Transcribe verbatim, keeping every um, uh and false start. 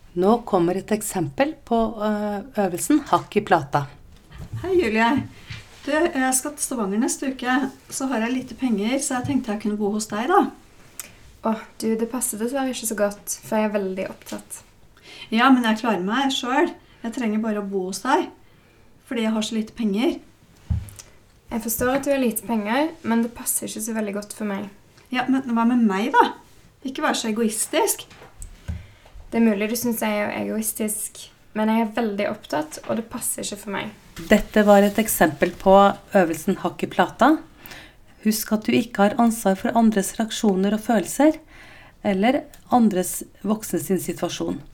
Nå kommer et eksempel på øh, øvelsen hakk i plata. Hei Julie. Du, jeg skal til Stavanger neste uke, så har jeg lite penger, så jeg tenkte jeg kunne bo hos deg da. Åh, du, det passer dessverre ikke så godt, for jeg er veldig opptatt. Ja, men jeg klarer meg selv. Jeg trenger bare å bo hos deg, fordi jeg har så lite penger. Jeg forstår at du har lite penger, men det passer ikke så veldig godt for meg. Ja, men hva med meg da? Ikke vær så egoistisk. Det er mulig du synes jeg er egoistisk, men jeg er veldig opptatt, og det passer ikke for meg. Dette var et eksempel på øvelsen hakk i plata. Husk at du ikke har ansvar for andres reaksjoner og følelser, eller andres voksne sin situasjon.